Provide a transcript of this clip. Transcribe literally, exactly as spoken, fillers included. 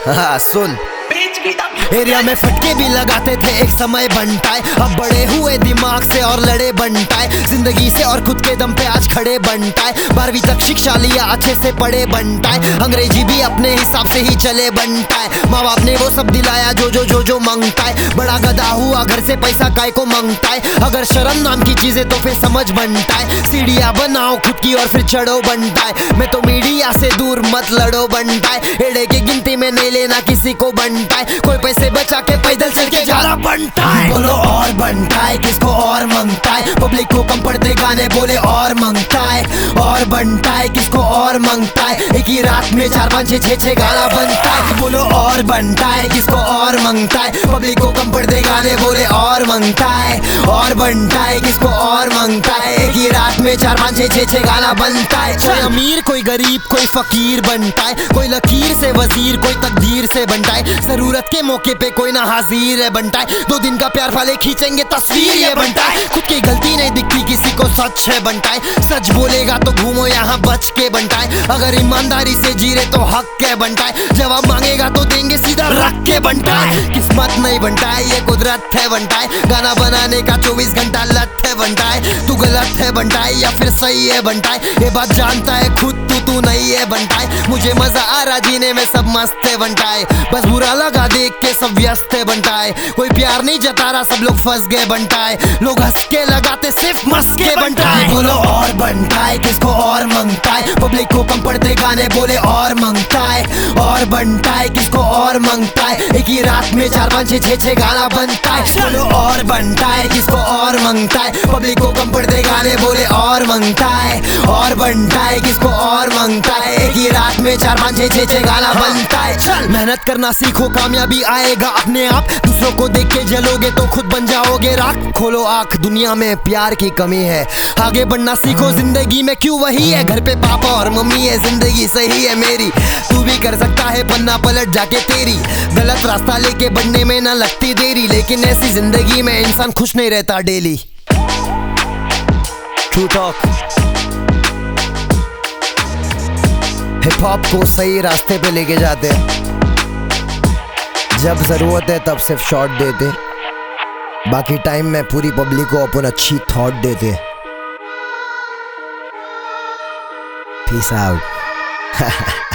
हाँ सुन, एरिया में फटके भी लगाते थे एक समय बंटाए, अब बड़े हुए दिमाग से और लड़े बंटाए, जिंदगी से और खुद के दम पे आज खड़े बंटाए। बारहवीं तक शिक्षा लिया अच्छे से पढ़े बंटाए, अंग्रेजी भी अपने हिसाब से ही चले बंटाए। माँ बाप ने वो सब दिलाया जो जो जो जो मांगता है, बड़ा गधा हुआ घर से पैसा काय को मांगता है। अगर शर्म नाम की चीजें तो फिर समझ बनता है, सीढ़ियाँ बनाओ खुद की और फिर चढ़ो बनता है। मैं तो मीडिया से दूर मत लड़ो बनता है, एड़े की गिनती में नहीं लेना किसी को बनता है। कोई पैसे बचा के पैदल चल के जा रहा बनता है, बोलो और बनता है किसको और मांगता है। पब्लिक को कम पड़ते गाने बोले और मांगता है, और बनता है किसको और मांगता है। एक ही रात में चार पाँच छह छह गाना बनता है, बोलो और बनता है किसको और मांगता है। पब्लिक को कम पड़ते गाने बोले और मांगता है, और बनता है किसको और मांगता है। एक ही रात में चार पाँच छह छह गाना बनता है। कोई अमीर कोई गरीब कोई फकीर बनता है, कोई लकीर से वजीर कोई तकदीर से बनता है। जरूरत के मौके पे कोई ना हाजिर है बनता है, दो दिन का प्यार वाले खींचेंगे तस्वीर ये बनता है। खुद की गलती नहीं दिखती किसी को सच है बनता है, सच बोलेगा तो घूमो यहाँ बच के बनता है। अगर ईमानदारी से जी रहे तो हक के बनता है, जवाब मांगेगा तो देंगे सीधा रख के बनता है। किस्मत नहीं बनता है ये कुदरत है बनता है, गाना बनाने का चौबीस घंटा लत है बनता है। तू गलत है बनता है या फिर सही है बनता है, ये बात जानता है खुद तू तू नहीं है बनता है। मुझे मजा आ रहा जीने में सब मस्त है बनता है, बस बुरा लगा देख के सब व्यस्त है बनता है। कोई प्यार नहीं जता रहा सब लोग फंस गए बनता है, लोग हंस के लगाते सिर्फ मस्के बनता है। बोलो और बनता है किसको और मांगता है। पब्लिक को कम पड़ते गाने बोले और मांगता है, और बनता है किसको और मांगता है। एक ही रात में चार पाँच छह छह गाना बनता है, बोलो और बनता है किसको और मांगता है। पब्लिक को कम पड़ते गाने बोले और मांगता है, और बनता है किसको और मांगता है। एक ही रात में चार पाँच छह छह गाना बनता है। चल मेहनत करना सीखो कामयाबी आएगा अपने आप, दूसरों को देख के जलोगे तो खुद बन जाओगे राख। खोलो आंख दुनिया में प्यार की कमी है, आगे बढ़ना सीखो जिंदगी में क्यों वही है। घर पे पापा और मम्मी है जिंदगी सही है मेरी, तू भी कर सकता है पन्ना पलट जाके तेरी। गलत रास्ता लेके बढ़ने में ना लगती देरी, लेकिन ऐसी जिंदगी में इंसान खुश नहीं रहता daily. True talk, hip hop को सही रास्ते पे लेके जाते हैं, जब जरूरत है तब सिर्फ शॉट देते, बाकी टाइम में पूरी पब्लिक को अपन अच्छी थॉट देते। Peace out.